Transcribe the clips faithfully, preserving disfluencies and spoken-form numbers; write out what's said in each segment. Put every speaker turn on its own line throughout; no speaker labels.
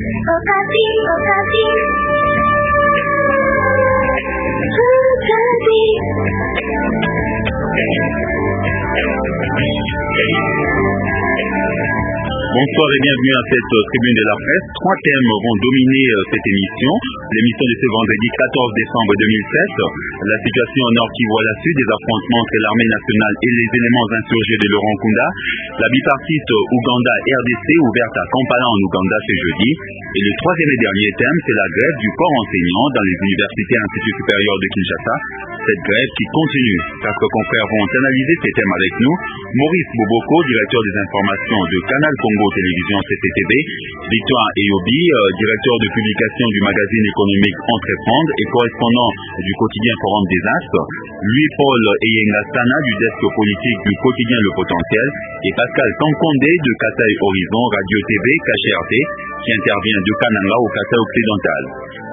Okapi, Okapi. Okapi.
Bonsoir et bienvenue à cette tribune de la presse. Trois thèmes vont dominer cette émission. L'émission de ce vendredi quatorze décembre deux mille sept, la situation au Nord Kivu à la suite des affrontements entre l'armée nationale et les éléments insurgés de Laurent Nkunda, la bipartite Ouganda-R D C ouverte à Kampala en Ouganda ce jeudi, et le troisième et dernier thème, c'est la grève du corps enseignant dans les universités et instituts supérieurs de Kinshasa. Cette grève qui continue. Quatre confrères vont analyser ces thèmes avec nous. Maurice Boboko, directeur des informations de Canal Congo Télévision C C T V, Victoire Eyobi, euh, directeur de publication du magazine économique Entreprendre et correspondant du quotidien Forum des Astres, Louis-Paul Eyengasana du desk politique du quotidien Le Potentiel et Pascal Kankondé de Kasai Horizon Radio T V K H R T qui intervient de Kananga au Kasai occidental.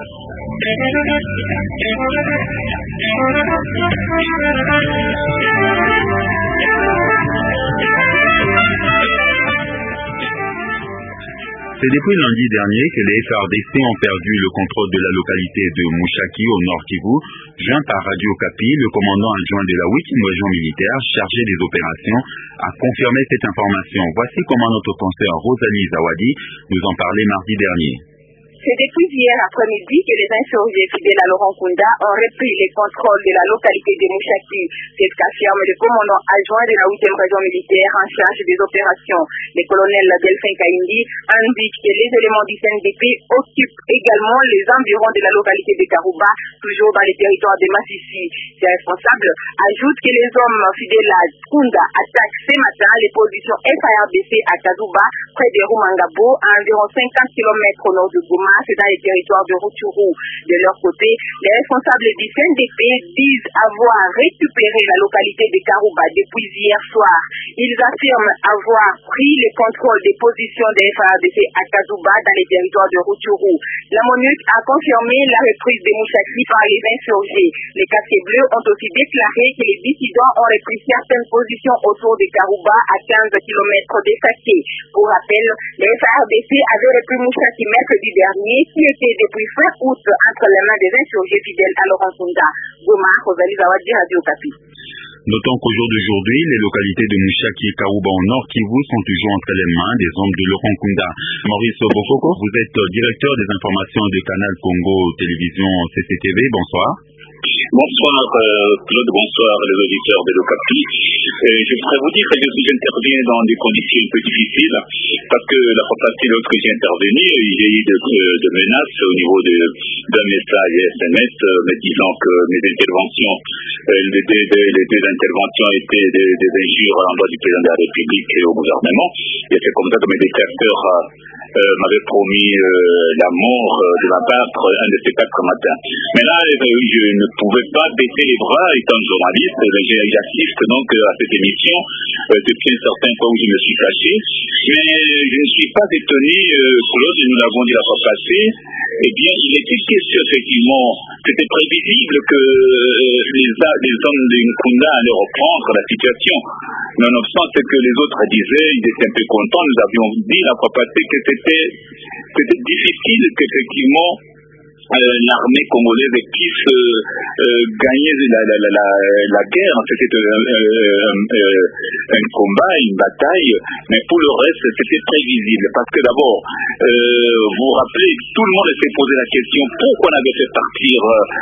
C'est depuis lundi dernier que les F A R D C ont perdu le contrôle de la localité de Mushaki au Nord Kivu. Joint par Radio Okapi, le commandant adjoint de la huitième région militaire chargé des opérations a confirmé cette information. Voici comment notre conseiller Rosalie Zawadi nous en parlait mardi dernier.
C'est depuis hier après-midi que les insurgés fidèles à Laurent Nkunda ont repris les contrôles de la localité de Mushaki. C'est ce qu'affirme le commandant adjoint de la huitième région militaire en charge des opérations. Le colonel Delphin Kaindi indique que les éléments du C N D P occupent également les environs de la localité de Karouba, toujours dans les territoires de Massissi. Ces responsables ajoutent que les hommes fidèles à Nkunda attaquent ce matin les positions F A R D C à Kazuba, près de Rumangabo, à environ cinquante kilomètres au nord de Goma. C'est dans les territoires de Rutshuru. De leur côté, les responsables du C N D P disent avoir récupéré la localité de Karouba depuis hier soir. Ils affirment avoir pris le contrôle des positions des F A R D C à Kazuba dans les territoires de Rutshuru. La MONUC a confirmé la reprise de Mushaki par les insurgés. Les casquets bleus ont aussi déclaré que les dissidents ont repris certaines positions autour de Karouba à quinze kilomètres de Saké. Pour rappel, les F A R D C avaient repris Mushaki mercredi dernier, qui était depuis fin août entre les mains des insurgés fidèles à Laurent Nkunda. Goma, Rosalie Zawadi, Radio Okapi.
Notons qu'au jour d'aujourd'hui, les localités de Mushaki et Karouba au Nord Kivu sont toujours entre les mains des hommes de Laurent Nkunda. Maurice Bokoko, vous êtes directeur des informations de Canal Congo Télévision C C T V. Bonsoir.
Bonsoir euh, Claude, bonsoir les auditeurs de l'Ocapi. Euh, je voudrais vous dire que j'interviens dans des conditions un peu difficiles parce que la fois passée, lorsque j'ai intervenu, il y a eu de, de menaces au niveau d'un message S M S euh, me disant que mes interventions, euh, les, deux, les deux interventions étaient des, des injures à l'endroit du président de la République et au gouvernement. Et c'est comme ça que mes détracteurs euh, euh, m'avaient promis euh, la mort euh, de m'abattre un de ces quatre matins. Mais là, euh, je ne pouvais pas baisser les bras étant journaliste. J'assiste donc à cette émission euh, depuis un certain temps où je me suis caché. Mais je ne suis pas étonné, euh, Claude, nous l'avons dit la fois passée. Eh bien, il était question effectivement, c'était prévisible que euh, les, les hommes de Nkunda allaient reprendre la situation. Nonobstant ce que les autres disaient, ils étaient un peu contents. Nous avions dit la fois passée que c'était, c'était difficile qu'effectivement Euh, l'armée congolaise puisse euh, euh, gagner la, la, la, la, la guerre. C'était euh, euh, euh, un combat, une bataille, mais pour le reste, c'était prévisible. Parce que d'abord, euh, vous vous rappelez, tout le monde s'est posé la question pourquoi on avait fait partir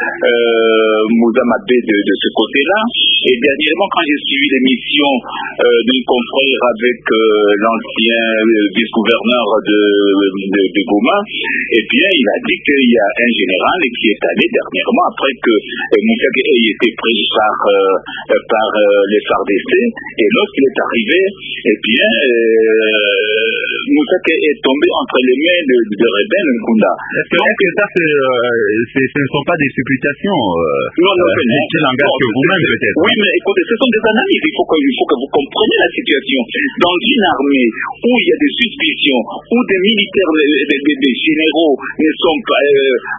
euh, Moussa Mabé de, de ce côté-là. Et dernièrement, quand j'ai suivi l'émission euh, d'un confrère avec euh, l'ancien vice-gouverneur de, de, de Goma, eh bien, il a dit qu'il y a un général qui est allé dernièrement après que euh, Mushaki ait été pris par, euh, par euh, les F A R D C, et lorsqu'il est arrivé, eh bien, euh, Mushaki est tombé entre les mains de, de rebelles Nkunda.
Est-ce que, est-ce que ça, c'est, euh, c'est, ce ne sont pas des supputations euh,
Non, non,
euh,
non.
C'est langage que vous-même peut-être.
Oui, mais écoutez, ce sont des analyses. Il faut que, il faut que vous compreniez la situation. Dans une armée où il y a des suspicions, où des militaires, des, des, des généraux ne sont pas euh,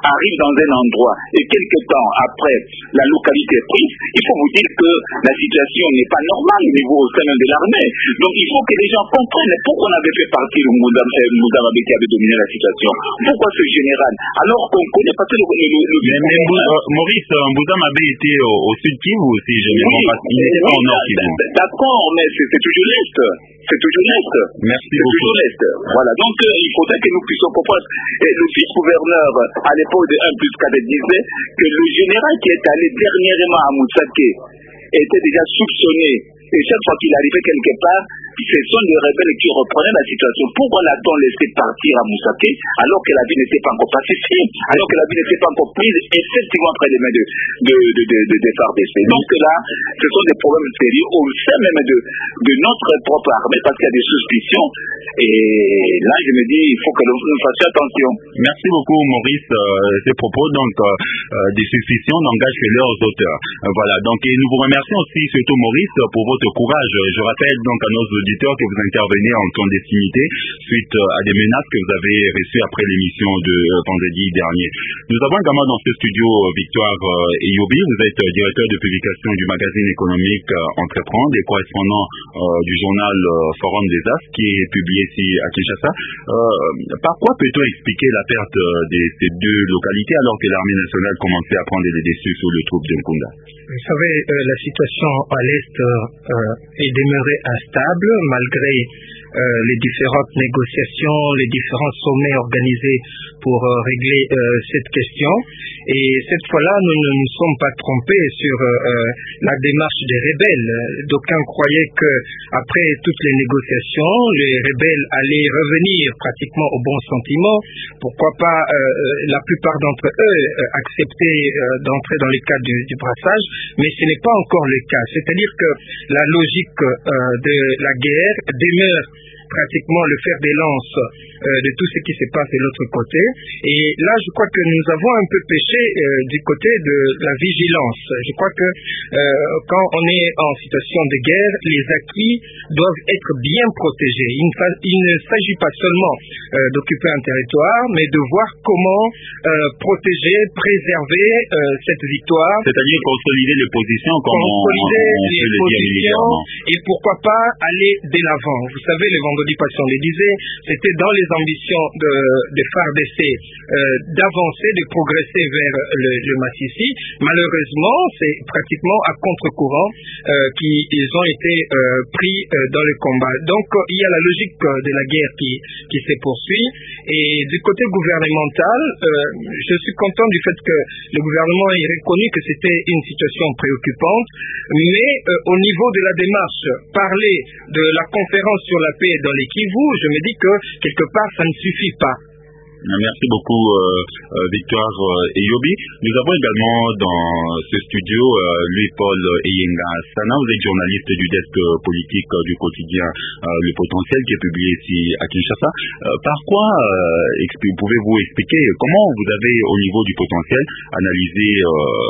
arrive dans un endroit et quelques temps après la localité est prise, il faut vous dire que la situation n'est pas normale au niveau au sein de l'armée. Donc il faut que les gens comprennent pourquoi on avait fait partir Moudamabé qui avait dominé la situation. Pourquoi ce général, alors qu'on connaît pas le... le, le, le
mais, mais euh, Maurice, Moudamabé était au, au sud Kivu aussi, je ne comprends pas. Il n'était pas au nord Kivu.
D'accord, mais c'est toujours l'Est. C'est toujours l'Est.
Merci
c'est
beaucoup.
toujours l'Est. Voilà, donc euh, il faudrait que nous puissions comprendre. Et le vice-gouverneur, à l'époque de un plus quatre, disait que le général qui est allé dernièrement à Moussaké était déjà soupçonné. Et chaque fois qu'il arrivait quelque part, ce sont les rebelles qui reprenaient la situation. Pourquoi l'a-t-on laissé partir à Moussaké alors que la ville n'était pas encore pacifiée, alors que la ville n'était pas encore prise effectivement entre les mains de, de, de, de, de, de F A R D C. Donc là, ce sont des problèmes sérieux au sein même de, de notre propre armée parce qu'il y a des suspicions. Et là, je me dis, il faut que nous fassions attention.
Merci beaucoup, Maurice. Euh, ces propos, donc, euh, euh, des suspicions n'engagent que leurs auteurs. Euh, voilà. Donc, et nous vous remercions aussi, surtout Maurice, pour votre courage. Je rappelle donc à nos auditeurs que vous intervenez en clandestinité suite à des menaces que vous avez reçues après l'émission de vendredi dernier. Nous avons également dans ce studio Victoire euh, Eyobi. Vous êtes euh, directeur de publication du magazine économique euh, Entreprendre et correspondant euh, du journal euh, Forum des As qui est publié ici à Kinshasa. Euh, par quoi peut-on expliquer la perte euh, de ces deux localités alors que l'armée nationale commençait à prendre les dessus sur le troupe de Nkunda?
Vous savez, euh, la situation à l'Est euh, est demeurée instable malgré euh, les différentes négociations, les différents sommets organisés pour euh, régler euh, cette question. Et cette fois-là, nous ne nous sommes pas trompés sur euh, la démarche des rebelles. D'aucuns croyaient que après toutes les négociations, les rebelles allaient revenir pratiquement au bon sentiment. Pourquoi pas euh, la plupart d'entre eux euh, accepter euh, d'entrer dans les cas du, du brassage, mais ce n'est pas encore le cas. C'est-à-dire que la logique euh, de la guerre demeure pratiquement le fer de lance euh, de tout ce qui se passe de l'autre côté. Et là, je crois que nous avons un peu péché euh, du côté de la vigilance. Je crois que euh, quand on est en situation de guerre, les acquis doivent être bien protégés. Il ne, il ne s'agit pas seulement euh, d'occuper un territoire, mais de voir comment euh, protéger, préserver euh, cette victoire.
C'est-à-dire consolider les positions comme
consolider
on, on, on
les
peut le dire
positions et pourquoi pas aller de l'avant. Vous savez, les vendredis passés, on le disait, c'était dans les ambitions de, de F A R D C euh, d'avancer, de progresser vers le, le Massissi. Malheureusement, c'est pratiquement à contre-courant euh, qu'ils ont été euh, pris euh, dans le combat. Donc, euh, il y a la logique euh, de la guerre qui, qui se poursuit. Et du côté gouvernemental, euh, je suis content du fait que le gouvernement ait reconnu que c'était une situation préoccupante, mais euh, au niveau de la démarche, parler de la conférence sur la paix dans les Kivu, je me dis que quelque part ça ne suffit pas.
Merci beaucoup euh, Victoire euh, Eyobi. Nous avons également dans ce studio euh, Louis-Paul Eyenga Sana. Vous êtes journaliste du desk politique euh, du quotidien euh, Le Potentiel qui est publié ici à Kinshasa. Euh, par quoi euh, pouvez-vous expliquer comment vous avez au niveau du Potentiel analysé euh,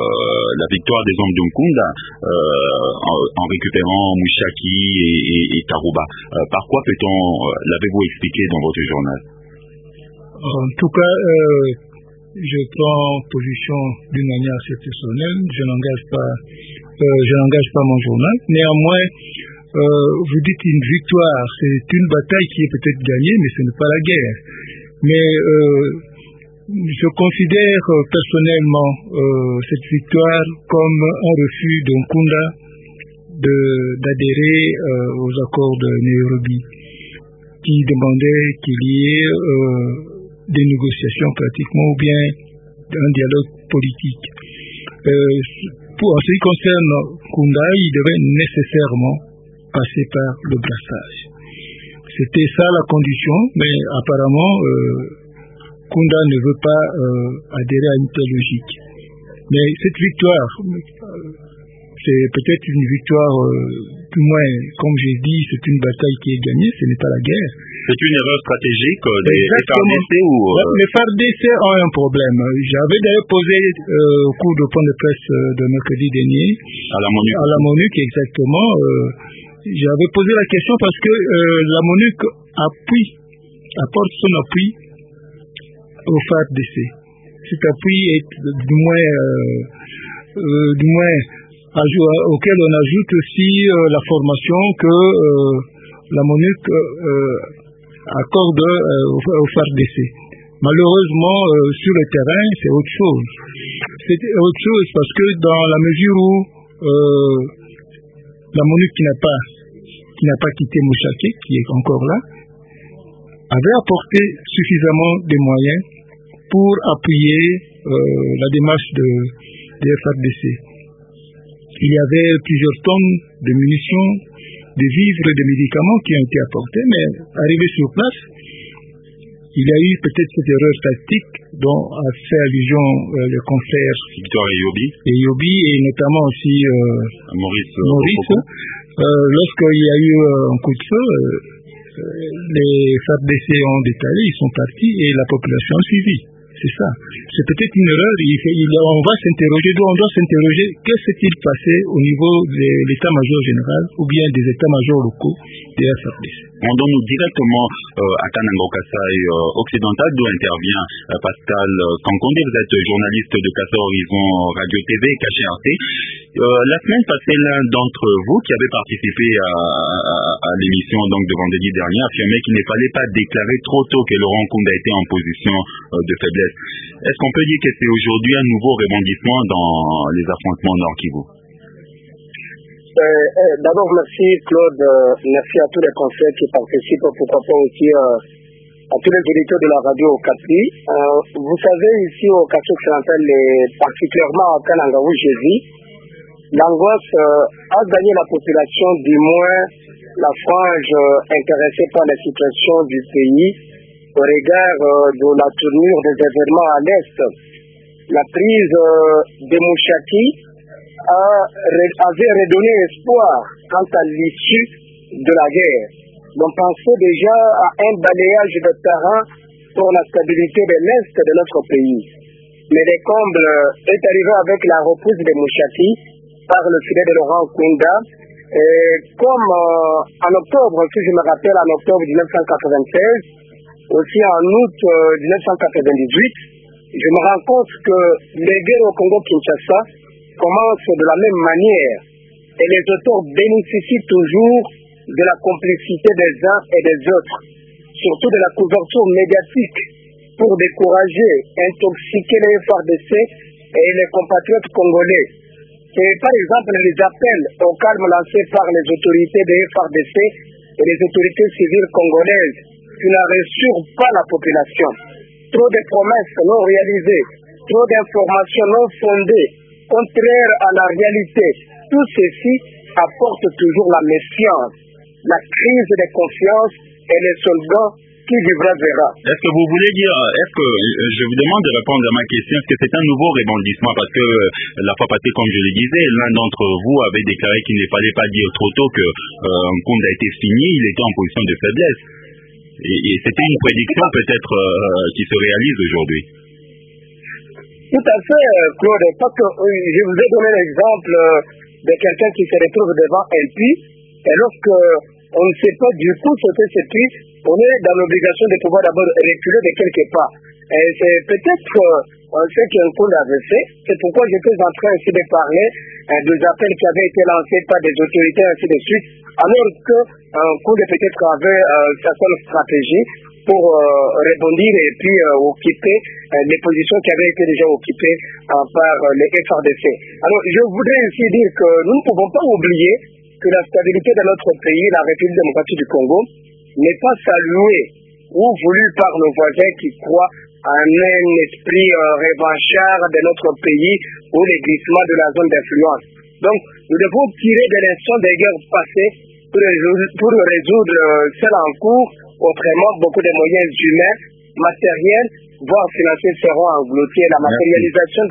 la victoire des hommes de Nkunda euh, en, en récupérant Mouchaki et, et, et Tarouba? euh, Par quoi peut-on euh, l'avez-vous expliqué dans votre journal?
En tout cas, euh, je prends position d'une manière assez personnelle. Je n'engage pas, euh, je n'engage pas mon journal. Néanmoins, euh, vous dites une victoire, c'est une bataille qui est peut-être gagnée, mais ce n'est pas la guerre. Mais euh, je considère euh, personnellement euh, cette victoire comme un refus d'Nkunda de d'adhérer euh, aux accords de Nairobi, qui demandait qu'il y ait euh, des négociations pratiquement ou bien un dialogue politique. Euh, pour, en ce qui concerne Nkunda, il devait nécessairement passer par le brassage. C'était ça la condition, mais apparemment euh, Nkunda ne veut pas euh, adhérer à une telle logique. Mais cette victoire, euh, c'est peut-être une victoire, euh, du moins, comme j'ai dit, c'est une bataille qui est gagnée, ce n'est pas la guerre.
C'est une erreur stratégique des F A R D C ou... Euh...
Les F A R D C ont un problème. J'avais d'ailleurs posé euh, au cours de point de presse euh, de mercredi dernier,
à la MONUC,
à la MONUC exactement, euh, j'avais posé la question parce que euh, la MONUC appuie, apporte son appui au F A R D C. cet appui est du moins, euh, euh, du moins auquel on ajoute aussi euh, la formation que euh, la MONUC euh, accorde euh, au, au F A R D C. Malheureusement, euh, sur le terrain, c'est autre chose. C'est autre chose parce que dans la mesure où euh, la MONUC qui n'a pas, qui n'a pas quitté Mouchaki, qui est encore là, avait apporté suffisamment de moyens pour appuyer euh, la démarche de, de F A R D C. Il y avait plusieurs tonnes de munitions, de vivres et de médicaments qui ont été apportés, mais arrivé sur place, il y a eu peut-être cette erreur tactique dont a fait allusion euh, le confrère
Victor et Yobi,
et Yobi, et notamment aussi euh,
Maurice.
Maurice euh, lorsqu'il y a eu euh, un coup de feu, euh, les F A R D C ont détalé, ils sont partis et la population a suivi. C'est ça. C'est peut-être une erreur. Il fait, il, on va s'interroger, on doit s'interroger, que s'est-il passé au niveau de l'état-major général ou bien des états-majors locaux des F A R D C.
Rendons-nous directement euh, à Kananga Kasai euh, occidental, d'où intervient euh, Pascal Kankonde. Vous êtes journaliste de Kasa Horizon Radio T V et K H R T. Euh, la semaine passée, l'un d'entre vous qui avait participé à, à, à l'émission donc de vendredi dernier affirmait qu'il ne fallait pas déclarer trop tôt que Laurent Nkunda était en position euh, de faiblesse. Est-ce qu'on peut dire que c'est aujourd'hui un nouveau rebondissement dans les affrontements Nord Kivu?
Euh, euh, D'abord, merci Claude, euh, merci à tous les conseils qui participent, pourquoi pas aussi euh, à tous les auditeurs de la radio Okapi. Euh, vous savez, ici au Kasai occidental, et particulièrement à Kananga où je vis, l'angoisse euh, a gagné la population, du moins la frange euh, intéressée par la situation du pays au regard euh, de la tournure des événements à l'Est. La prise euh, de Mouchaki A, avait redonné espoir quant à l'issue de la guerre. On pensait déjà à un balayage de terrain pour la stabilité de l'Est de notre pays. Mais le comble est arrivé avec la repousse de Mouchaki par le filet de Laurent Nkunda. Et comme euh, en octobre, si je me rappelle, en octobre mille neuf cent quatre-vingt-seize, aussi en août euh, mille neuf cent quatre-vingt-dix-huit, je me rends compte que les guerres au Congo-Kinshasa commence de la même manière et les auteurs bénéficient toujours de la complicité des uns et des autres, surtout de la couverture médiatique pour décourager, intoxiquer les F A R D C et les compatriotes congolais. C'est par exemple les appels au calme lancés par les autorités des F A R D C et les autorités civiles congolaises qui ne rassurent pas la population. Trop de promesses non réalisées, trop d'informations non fondées, contraire à la réalité. Tout ceci apporte toujours la méfiance, la crise de confiance et les soldats qui vivra verra.
Est-ce que vous voulez dire, est-ce que, je vous demande de répondre à ma question, est-ce que c'est un nouveau rebondissement? Parce que la fois passée, comme je le disais, l'un d'entre vous avait déclaré qu'il ne fallait pas dire trop tôt que euh, Nkunda a été fini, il était en position de faiblesse. Et, et c'était une prédiction peut-être euh, qui se réalise aujourd'hui.
Tout à fait, Claude, parce que euh, je vous ai donné l'exemple de quelqu'un qui se retrouve devant un puits, et lorsque on ne sait pas du tout sauter ce puits, on est dans l'obligation de pouvoir d'abord reculer de quelque part. Et c'est peut-être euh, ce qu'un coup avait fait, c'est pourquoi j'étais en train ici de parler euh, des appels qui avaient été lancés par des autorités, ainsi de suite, alors qu'un coup de peut-être avait euh, certaines stratégies pour euh, rebondir et puis euh, occuper euh, les positions qui avaient été déjà occupées euh, par euh, les F A R D C. Alors, je voudrais aussi dire que nous ne pouvons pas oublier que la stabilité de notre pays, la République démocratique du Congo, n'est pas saluée ou voulue par nos voisins qui croient en un esprit euh, revanchard de notre pays ou les glissements de la zone d'influence. Donc, nous devons tirer des leçons des guerres passées pour résoudre, pour résoudre euh, celles en cours. Autrement, beaucoup de moyens humains, matériels, voire financiers seront engloutis. La matérialisation des,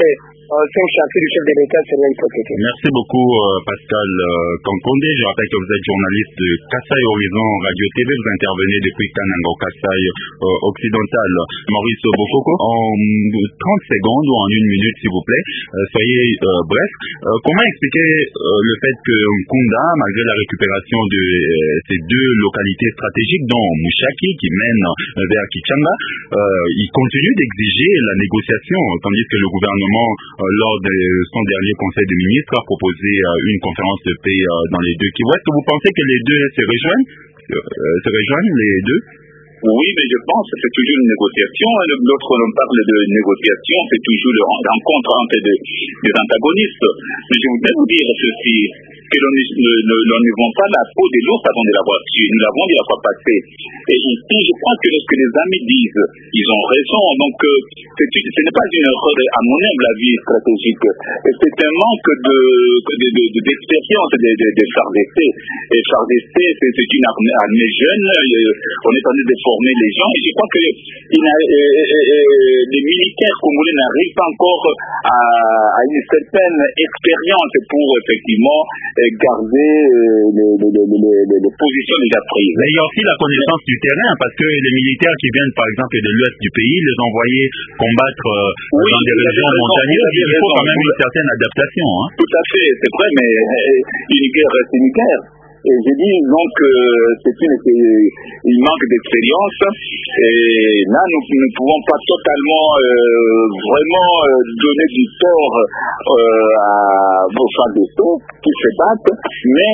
cinq chantiers du chef de l'État seraient hypothéqués.
Merci beaucoup euh, Pascal euh, Kankonde. Je rappelle que vous êtes journaliste de Kasaï Horizon Radio T V. Vous intervenez depuis Kanango, Kasaï euh, occidental. Maurice Bofoko, en trente secondes ou en une minute s'il vous plaît, euh, soyez euh, bref. Euh, comment expliquer euh, le fait que Nkunda, malgré la récupération de euh, ces deux localités stratégiques, dont Mushaki qui mène euh, vers Kichanga, euh, il continue d'exiger la négociation, tandis que le gouvernement euh, lors de son dernier conseil de ministres a proposé euh, une conférence de paix euh, dans les deux Kivu. Est-ce que vous pensez que les deux se rejoignent, euh, se rejoignent les deux?
Oui, mais je pense que c'est toujours une négociation. Lorsque l'on parle de négociation, c'est toujours le rencontre entre des, des antagonistes. Mais je voudrais vous dire ceci, que l'on ne vend pas la peau de l'ours avant de l'avoir tué. Nous l'avons dit la fois passée. Et ici, je crois que lorsque les amis disent, ils ont raison. Donc, euh, ce n'est pas une erreur, à mon humble avis, stratégique. Et c'est un manque de, de, de, de, d'expérience des de, de F A R D C. Et F A R D C, c'est une armée, armée jeune. On est en train de former les gens. Et je crois que il a, euh, euh, les militaires congolais n'arrivent pas encore à, à une certaine expérience pour, effectivement, garder euh, les, les, les, les, les positions déjà prises.
Mais il y a aussi la connaissance du terrain, parce que les militaires qui viennent par exemple de l'ouest du pays, les envoyer combattre euh, oui, dans des régions montagneuses, il faut quand même une certaine adaptation. Hein.
Tout à fait, c'est vrai, mais euh, une guerre reste une guerre. Et je dis donc que euh, c'est une, il manque d'expérience et là nous ne pouvons pas totalement euh, vraiment euh, donner du tort euh, à vos F A R D C qui se battent, mais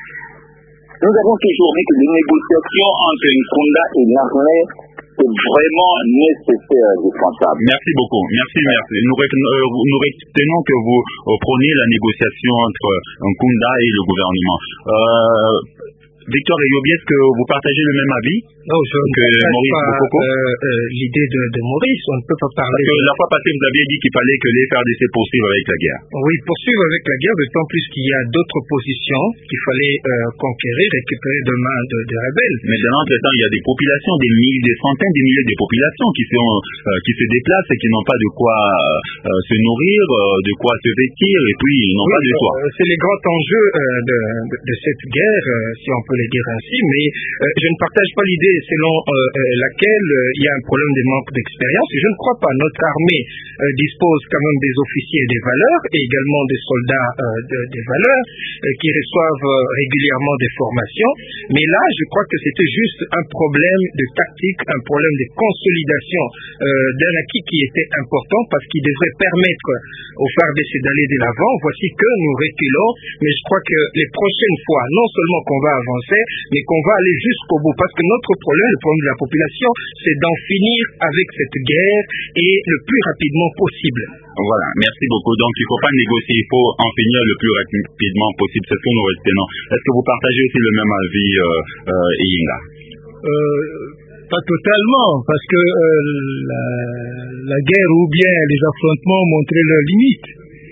nous avons toujours dit que les négociations entre Nkunda et l'armée c'est vraiment nécessaire et indispensable.
Merci beaucoup. Merci, merci. Nous, euh, nous retenons que vous euh, prônez la négociation entre Nkunda et le gouvernement. Euh, Victor Eyobi, est-ce que vous partagez le même avis?
Non, je ne
que Maurice
pas
euh,
euh, l'idée de, de Maurice. On ne peut pas parler.
Parce que la fois passée, vous aviez dit qu'il fallait que les F A R D C poursuivent avec la guerre.
Oui, poursuivre avec la guerre, d'autant plus qu'il y a d'autres positions qu'il fallait euh, conquérir, récupérer de main de, de rebelles.
Mais dans l'entretemps, il y a des populations, des milliers, des centaines, des milliers de populations qui, sont, euh, qui se déplacent et qui n'ont pas de quoi euh, se nourrir, euh, de quoi se vêtir, et puis ils n'ont oui, pas de toit.
Euh, c'est les grands enjeux euh, de, de, de cette guerre, euh, si on peut le dire ainsi, mais euh, je ne partage pas l'idée selon euh, laquelle euh, il y a un problème de manque d'expérience. Je ne crois pas. Notre armée euh, dispose quand même des officiers et des valeurs, et également des soldats euh, de, des valeurs, euh, qui reçoivent euh, régulièrement des formations. Mais là, je crois que c'était juste un problème de tactique, un problème de consolidation euh, d'un acquis qui était important parce qu'il devrait permettre aux F A R D C d'aller de l'avant. Voici que nous reculons, mais je crois que les prochaines fois, non seulement qu'on va avancer, mais qu'on va aller jusqu'au bout. Parce que notre problème, le problème de la population, c'est d'en finir avec cette guerre et le plus rapidement possible.
Voilà, merci beaucoup. Donc il ne faut pas négocier, il faut en finir le plus rapidement possible. C'est ce que nous retenons. Est-ce que vous partagez aussi le même avis, euh, euh, Iyinga?
euh, Pas totalement, parce que euh, la, la guerre ou bien les affrontements ont montré leurs limites.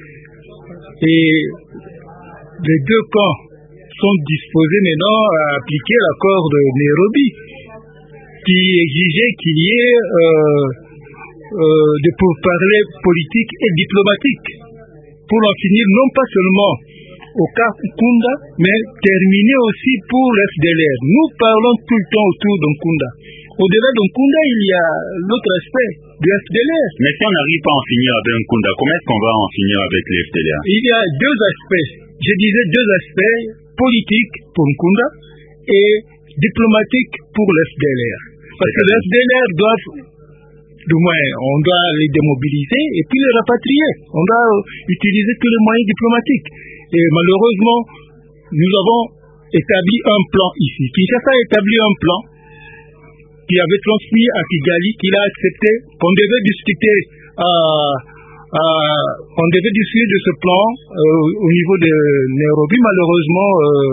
Et les deux camps sont disposés maintenant à appliquer l'accord de Nairobi, qui exigeait qu'il y ait euh, euh, des pourparlers politiques et diplomatiques pour en finir non pas seulement au cas Nkunda, mais terminer aussi pour l'F D L R. Nous parlons tout le temps autour d'Nkunda. Au-delà d'Nkunda, il y a l'autre aspect du F D L R.
Mais si on n'arrive pas à en finir avec Nkunda, comment est-ce qu'on va en finir avec les F D L R?
Il y a deux aspects. Je disais deux aspects politiques pour Nkunda et diplomatiques pour le F D L R. Parce que le F D L R doit, du moins, on doit les démobiliser et puis les rapatrier. On doit utiliser tous les moyens diplomatiques. Et malheureusement, nous avons établi un plan ici. Kinshasa a établi un plan qui avait transmis à Kigali, qu'il a accepté, qu'on devait discuter, euh, euh, on devait discuter de ce plan euh, au niveau de Nairobi. Malheureusement, euh,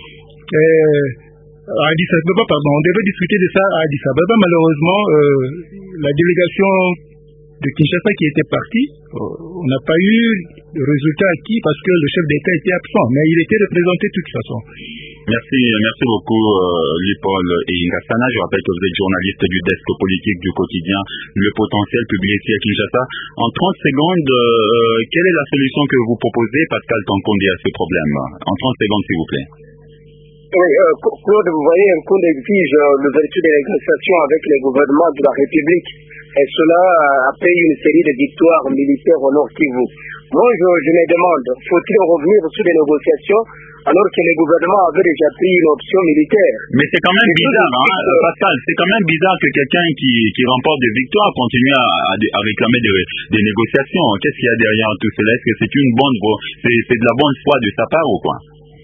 euh, à Addis Abeba, pardon, on devait discuter de ça à Addis Abeba. Malheureusement, euh, la délégation de Kinshasa qui était partie, euh, on n'a pas eu de résultat acquis parce que le chef d'État était absent, mais il était représenté de toute façon.
Merci, merci beaucoup, euh, Louis-Paul et Ngassana. Je rappelle que vous êtes journaliste du desk politique du quotidien Le Potentiel, publié ici à Kinshasa. En trente secondes, euh, quelle est la solution que vous proposez, Pascal Kankonde, à ce problème? En trente secondes, s'il vous plaît.
Oui, euh, Claude, vous voyez, un coup exige euh, l'ouverture des négociations avec les gouvernements de la République. Et cela a payé une série de victoires militaires au Nord Kivu. Moi, je, je me demande, faut-il revenir sur des négociations alors que les gouvernements avaient déjà pris une option militaire?
Mais c'est quand même bizarre, hein, euh, Pascal, c'est quand même bizarre que quelqu'un qui, qui remporte des victoires continue à, à, à réclamer des, des négociations. Qu'est-ce qu'il y a derrière tout cela? Est-ce que c'est une bonne, c'est, c'est de la bonne foi de sa part ou quoi?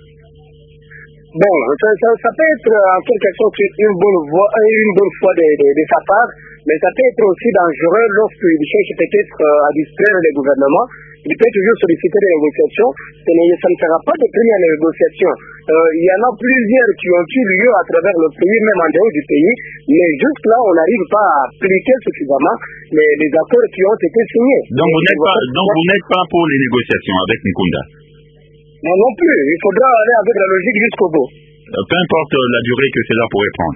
Bon, ça, ça, ça peut être en quelque sorte une bonne, voie, une bonne foi de, de, de sa part, mais ça peut être aussi dangereux lorsqu'il cherche peut-être à distraire les gouvernements. Il peut toujours solliciter des négociations, ça ne sera pas de première négociation. Euh, il y en a plusieurs qui ont eu lieu à travers le pays, même en dehors du pays, mais juste là, on n'arrive pas à appliquer suffisamment les, les accords qui ont été signés.
Donc vous n'êtes pas, donc vous n'êtes pas pour les négociations avec Nkunda?
Non, non plus. Il faudra aller avec la logique jusqu'au bout.
Euh, peu importe la durée que cela pourrait prendre.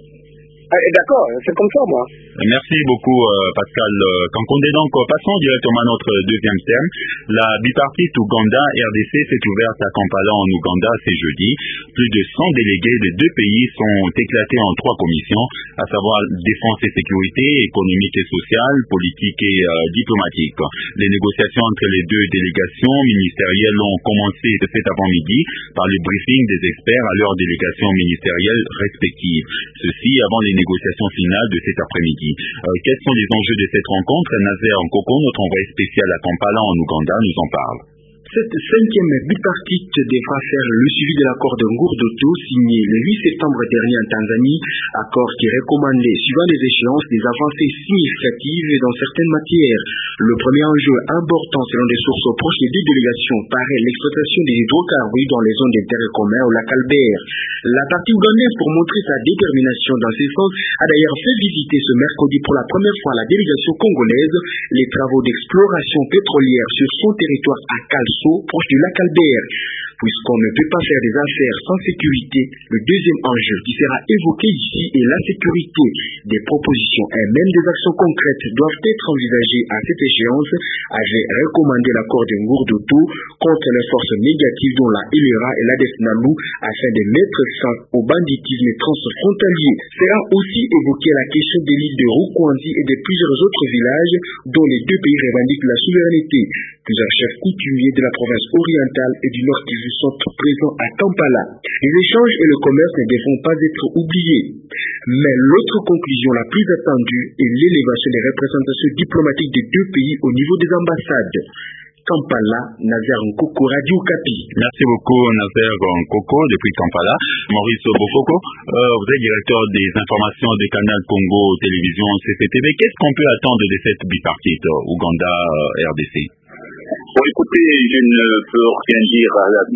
Ah, d'accord, c'est comme ça, moi.
Merci beaucoup, euh, Pascal Kankonde. Donc, passons directement à notre deuxième thème. La bipartite Ouganda-R D C s'est ouverte à Kampala en Ouganda ce jeudi. Plus de cent délégués des deux pays sont éclatés en trois commissions, à savoir défense et sécurité, économique et sociale, politique et euh, diplomatique. Les négociations entre les deux délégations ministérielles ont commencé cet avant-midi par le briefing des experts à leurs délégations ministérielles respectives. Ceci avant les négociations finales de cet après-midi. Euh, quels sont les enjeux de cette rencontre? Nazer Nkoko, notre envoyé spécial à Kampala en Ouganda, nous en parle.
Cette cinquième bipartite devra faire le suivi de l'accord de Ngurdoto signé le huit septembre dernier en Tanzanie, accord qui recommandait, suivant les échéances, des avancées significatives dans certaines matières. Le premier enjeu important selon des sources proches des deux délégations paraît l'exploitation des hydrocarbures dans les zones d'intérêt commun au lac Albert. La partie ougandaise, pour montrer sa détermination dans ce sens, a d'ailleurs fait visiter ce mercredi pour la première fois à la délégation congolaise les travaux d'exploration pétrolière sur son territoire à Kalso, proche du lac Albert. Puisqu'on ne peut pas faire des affaires sans sécurité, le deuxième enjeu qui sera évoqué ici est la sécurité. Des propositions et même des actions concrètes doivent être envisagées à cette échéance, avait recommandé l'accord de Ngurdoto contre les forces négatives dont la I L R A et l'A D E F NALU afin de mettre fin au banditisme transfrontalier. Sera aussi évoquée la question des l'île de Rukwandi et de plusieurs autres villages dont les deux pays revendiquent la souveraineté. Plusieurs chefs coutumiers de la province orientale et du Nord Kivu sont présents à Kampala. Les échanges et le commerce ne devront pas être oubliés. Mais l'autre conclusion la plus attendue est l'élévation des représentations diplomatiques des deux pays au niveau des ambassades. Kampala, Nazer Nkoko, Radio Okapi.
Merci beaucoup, Nazer Nkoko, depuis Kampala. Maurice Bofoko, euh, vous êtes directeur des informations des canaux Congo Télévision C C T V. Qu'est-ce qu'on peut attendre de cette bipartite Ouganda-R D C?
Bon, écoutez, je ne peux rien dire à la,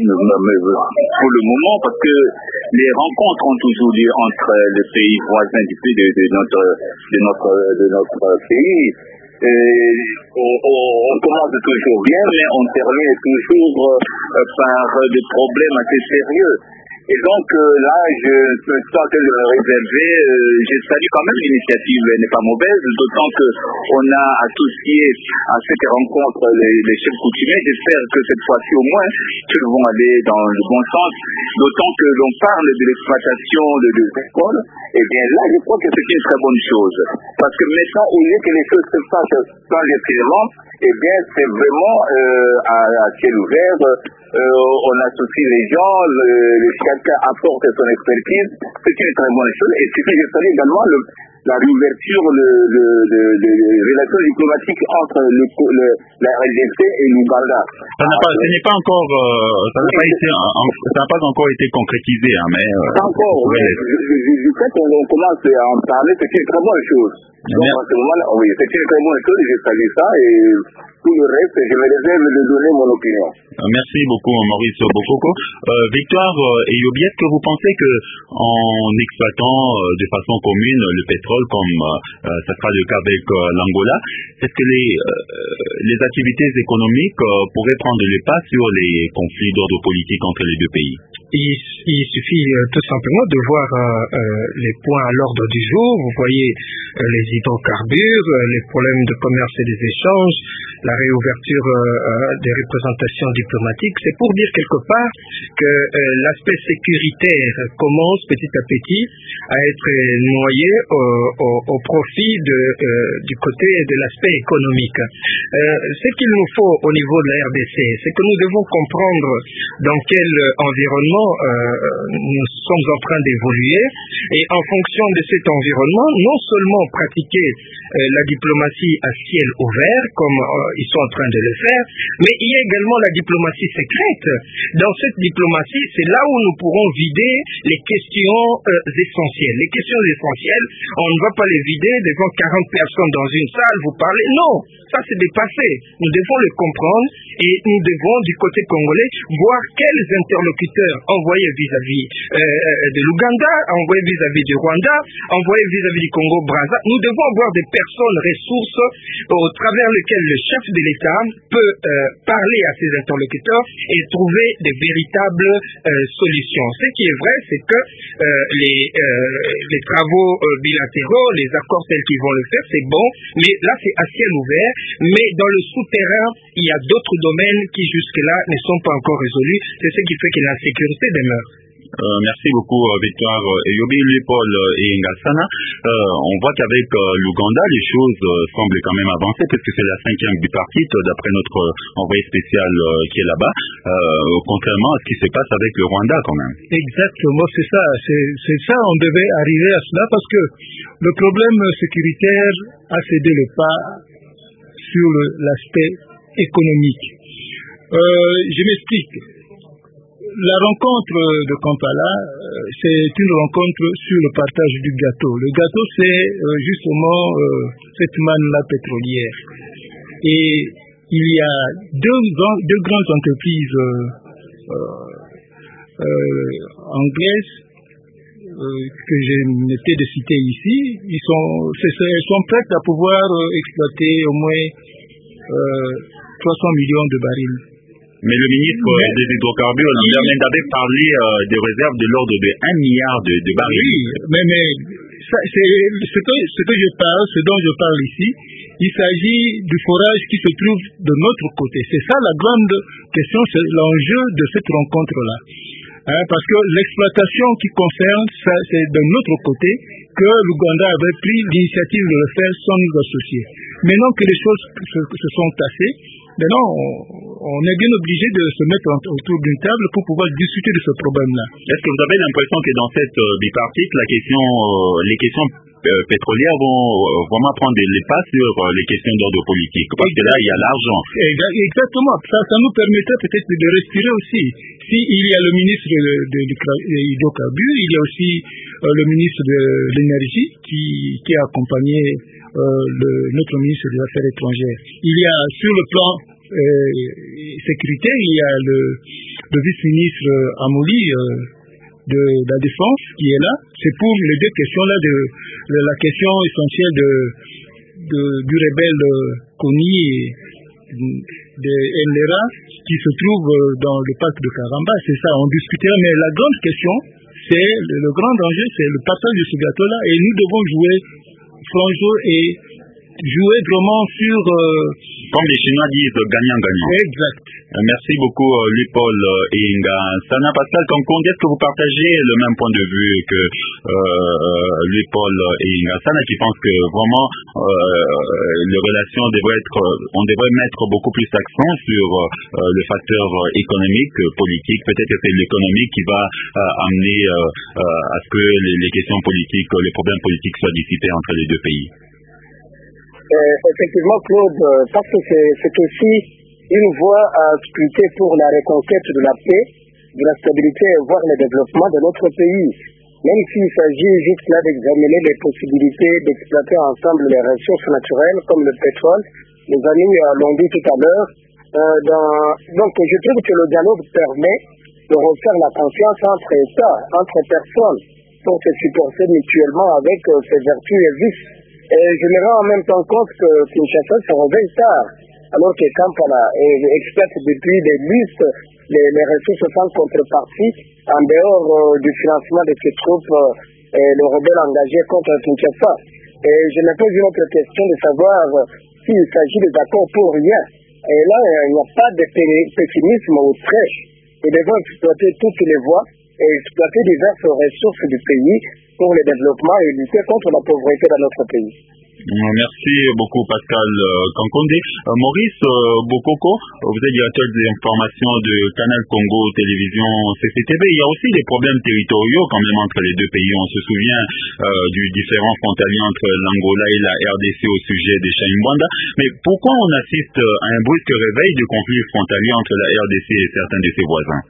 pour le moment parce que les rencontres ont toujours lieu entre les pays voisins du pays de, de notre de notre de notre pays. Et on, on, on commence toujours bien, mais on termine toujours euh, par des problèmes assez sérieux. Et donc euh, là, je me sens que je vais réserver, euh, je salue quand même l'initiative, elle n'est pas mauvaise, d'autant qu'on a associé à cette rencontre les, les chefs coutumiers. J'espère que cette fois-ci au moins, qu'ils vont aller dans le bon sens, d'autant que l'on parle de l'exploitation de deux écoles. Et bien là, je crois que c'est une très bonne chose. Parce que maintenant, au lieu que les choses se fassent dans les violences, eh bien, c'est vraiment euh, à, à ciel ouvert. Euh, on associe les gens, le, le, chacun apporte son expertise. C'est une très bonne chose. Et puis, je salue également le, la réouverture de le, le, le, le, relations diplomatiques entre le, le, la R D C et l'Ouganda.
Ça n'a pas, ce n'est pas encore, euh, ça n'a pas été, ça n'a pas encore été concrétisé, hein, mais. Euh,
pas encore. Oui. Je, je, je, je sais qu'on commence à en parler. C'est une très bonne chose. Donc, en ce moment, oui, c'est une très bonne chose. Je salue ça et tout le reste, je me réserve de donner mon opinion.
Merci beaucoup, Maurice Bofoko. Euh, Victoire et Yobi, est-ce que vous pensez que en exploitant euh, de façon commune le pétrole, comme euh, ça sera le cas avec euh, l'Angola, est-ce que les, euh, les activités économiques euh, pourraient prendre le pas sur les conflits d'ordre politique entre les deux pays?
il, il suffit euh, tout simplement de voir euh, euh, les points à l'ordre du jour. Vous voyez euh, les hydrocarbures, euh, les problèmes de commerce et des échanges, la réouverture euh, euh, des représentations diplomatiques. C'est pour dire quelque part que euh, l'aspect sécuritaire commence petit à petit à être noyé au, au, au profit de, euh, du côté de l'aspect économique. Euh, ce qu'il nous faut au niveau de la R D C, c'est que nous devons comprendre dans quel environnement euh, nous sommes en train d'évoluer et en fonction de cet environnement, non seulement pratiquer euh, la diplomatie à ciel ouvert comme euh, ils sont en train de le faire, mais il y a également la diplomatie secrète. Dans cette diplomatie, c'est là où nous pourrons vider les questions euh, essentielles. Les questions essentielles, on ne va pas les vider devant quarante personnes dans une salle, vous parlez. Non, ça c'est dépassé. Nous devons le comprendre et nous devons, du côté congolais, voir quels interlocuteurs envoyer vis-à-vis euh, de l'Ouganda, envoyer vis-à-vis du Rwanda, envoyer vis-à-vis du Congo-Brazza. Nous devons avoir des personnes ressources au travers lesquelles le chef de l'État peut euh, parler à ses interlocuteurs et trouver des véritables euh, solutions. Ce qui est vrai, c'est que euh, les, euh, les travaux euh, bilatéraux, les accords tels qu'ils vont le faire, c'est bon, mais là c'est à ciel ouvert, mais dans le souterrain, il y a d'autres domaines qui jusque-là ne sont pas encore résolus. C'est ce qui fait que l'insécurité demeure.
Euh, merci beaucoup euh, Victoire euh, Yobi, Paul euh, et Ngasana. Euh, on voit qu'avec euh, l'Ouganda, les choses euh, semblent quand même avancer parce que c'est la cinquième bipartite euh, d'après notre euh, envoyé spécial euh, qui est là-bas, euh, contrairement à ce qui se passe avec le Rwanda quand même.
Exactement, c'est ça. C'est, c'est ça, on devait arriver à cela parce que le problème sécuritaire a cédé le pas sur le, l'aspect économique. Euh, je m'explique. La rencontre de Kampala, c'est une rencontre sur le partage du gâteau. Le gâteau, c'est justement cette manne-là pétrolière. Et il y a deux, deux grandes entreprises euh, euh, anglaises euh, que j'ai noté de citer ici. Ils sont, elles sont prêtes à pouvoir exploiter au moins euh, trois cents millions de barils.
Mais le ministre mais, des hydrocarbures, Lamine avait parlé euh, des réserves de l'ordre de un milliard de, de barils.
Oui, mais, mais ça, c'est, ce, que, ce que je parle, ce dont je parle ici, il s'agit du forage qui se trouve de notre côté. C'est ça la grande question, c'est l'enjeu de cette rencontre-là. Hein, parce que l'exploitation qui concerne, ça, c'est de notre côté que l'Ouganda avait pris l'initiative de le faire sans nous associer. Maintenant que les choses se, se sont tassées, maintenant on, on est bien obligé de se mettre autour d'une table pour pouvoir discuter de ce problème-là.
Est-ce que vous avez l'impression que dans cette euh, bipartite, la question, euh, les questions euh, pétrolières vont euh, vraiment prendre les pas sur euh, les questions d'ordre politique? Parce que là, il y a l'argent.
Exactement. Ça, ça nous permettrait peut-être de respirer aussi. Si il y a le ministre de, de, de, de l'hydrocarbure, il y a aussi euh, le ministre de l'énergie qui, qui a accompagné euh, le, notre ministre des Affaires étrangères. Il y a sur le plan euh, sécurité, il y a le, le vice-ministre Amouli euh, de la Défense qui est là. C'est pour les deux questions-là, de, de la question essentielle de, de, du rebelle Kony et de N L R A qui se trouve dans le parc de Karamba. C'est ça, on discutera. Mais la grande question, c'est le, le grand danger, c'est le partage de ce gâteau-là. Et nous devons jouer franc jeu et jouer vraiment sur... Euh,
comme les Chinois disent, gagnant-gagnant.
Exact.
Euh, merci beaucoup, euh, Louis-Paul euh, et Ngasana. Pascal Kankong, est-ce que vous partagez le même point de vue que euh, Louis-Paul et Ngasana, qui pensent que vraiment euh, les relations devraient être, on devrait mettre beaucoup plus d'accent sur euh, le facteur économique, politique. Peut-être que c'est l'économie qui va euh, amener euh, euh, à ce que les, les questions politiques, les problèmes politiques soient dissipés entre les deux pays.
Euh, effectivement, Claude, parce que c'est, c'est aussi une voie à scruter pour la reconquête de la paix, de la stabilité, voire le développement de notre pays. Même s'il s'agit juste là d'examiner les possibilités d'exploiter ensemble les ressources naturelles comme le pétrole, les amis l'ont dit tout à l'heure. Euh, dans... Donc je trouve que le dialogue permet de refaire la confiance entre États, entre personnes, pour se supporter mutuellement avec euh, ses vertus et vices. Et je me rends en même temps compte que Kinshasa se réveille tard. alors que Kampala exploite depuis des lustres les, les ressources sans contrepartie en dehors euh, du financement de ces troupes euh, et le rebelle engagé contre Kinshasa. Et je me pose une autre question de savoir euh, s'il s'agit des accords pour rien. Et là, il n'y a pas de pessimisme au trait. Ils devons exploiter toutes les voies et exploiter diverses ressources du pays pour le développement et lutter contre la pauvreté dans notre pays.
Merci beaucoup Pascal Kankonde. Euh, Maurice euh, Bokoko, vous êtes directeur des informations de Canal Congo Télévision C C T V. Il y a aussi des problèmes territoriaux quand même entre les deux pays. On se souvient euh, du différend frontalier entre l'Angola et la R D C au sujet des Chaïmbanda. Mais pourquoi on assiste à un brusque réveil de conflits frontaliers entre la R D C et certains de ses voisins?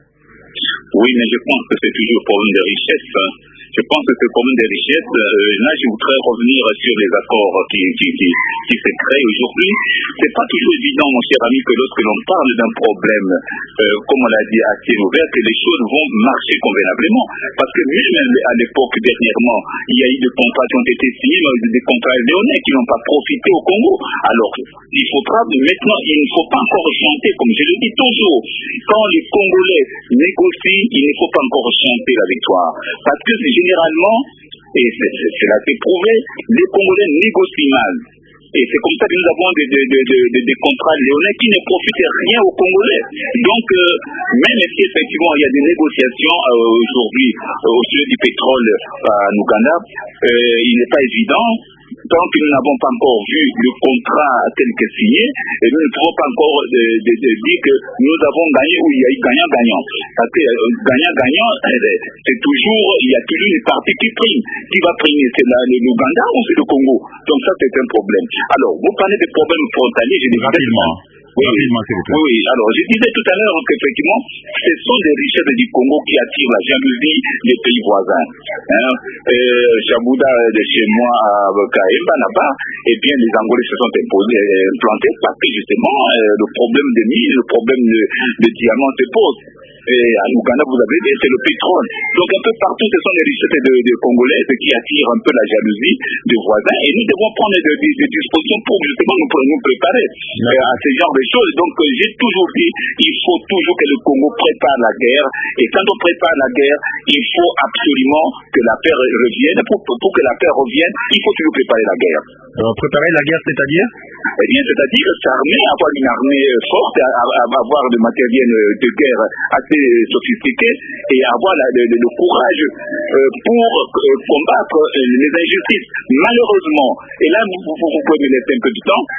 Oui, mais je pense que c'est toujours problème de richesse. Je pense que c'est problème de richesse. Euh, là, je voudrais revenir sur les accords qui, qui, qui, qui se créent aujourd'hui. C'est pas toujours évident, mon cher ami, que lorsque l'on parle d'un problème, euh, comme on l'a dit à ciel ouvert, que les choses vont marcher convenablement. Parce que même à l'époque, dernièrement, il y a eu des contrats qui ont été signés, mais des contrats léonais qui n'ont pas profité au Congo. Alors, il faudra, maintenant, il ne faut pas encore chanter, comme je le dis toujours. Quand les Congolais négocient, il ne faut pas encore chanter la victoire. Parce que généralement, et cela s'est prouvé, les Congolais négocient mal. Et c'est comme ça que nous avons des, des, des, des, des contrats léonais qui ne profitent rien aux Congolais. Donc, euh, même si effectivement il y a des négociations euh, aujourd'hui euh, au sujet du pétrole euh, en Ouganda, euh, il n'est pas évident. Tant que nous n'avons pas encore vu le contrat tel que signé, et nous ne pouvons pas encore de, de, de dire que nous avons gagné ou il y a eu gagnant-gagnant. Parce que euh, gagnant-gagnant, c'est toujours, il y a toujours une partie qui prime. Qui va primer, c'est l'Ouganda ou c'est le Congo? Donc ça, c'est un problème. Alors, vous parlez des problèmes frontaliers, j'ai des
rapidement.
Oui, oui, alors je disais tout à l'heure qu'effectivement, ce sont des richesses du Congo qui attirent la jalousie des pays voisins. Hein? Euh, Chabouda de chez moi à Kaemba là-bas, et bien les Angolais se sont imposés, implantés parce que justement euh, le problème des mines, le problème de, de diamants se pose. Et à Ouganda, vous avez dit, c'est le pétrole. Donc un peu partout, ce sont des richesses de, de Congolais qui attirent un peu la jalousie des voisins. Et nous devons prendre des, des, des dispositions pour justement nous, nous préparer euh, à ce genre de choses. Donc euh, j'ai toujours dit, il faut toujours que le Congo prépare la guerre. Et quand on prépare la guerre, il faut absolument que la paix revienne. Pour, pour que la paix revienne, il faut toujours préparer la guerre.
Alors, préparer la guerre, c'est-à-dire
Eh bien, c'est-à-dire s'armer, avoir une armée forte, avoir du matériel de guerre assez sophistiqué et avoir la, le, le courage euh, pour euh, combattre euh, les injustices. Malheureusement, et là, vous, vous, vous pouvez me laisser un peu de temps.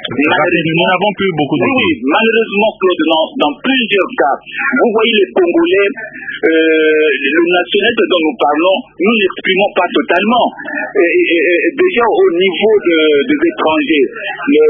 Nous n'avons plus beaucoup de temps.
Oui, malheureusement, Claude, dans, dans plusieurs cas, vous voyez les Congolais, euh, le nationalisme dont nous parlons, nous n'exprimons pas totalement. Et, et, et, déjà au niveau de, des étrangers, le,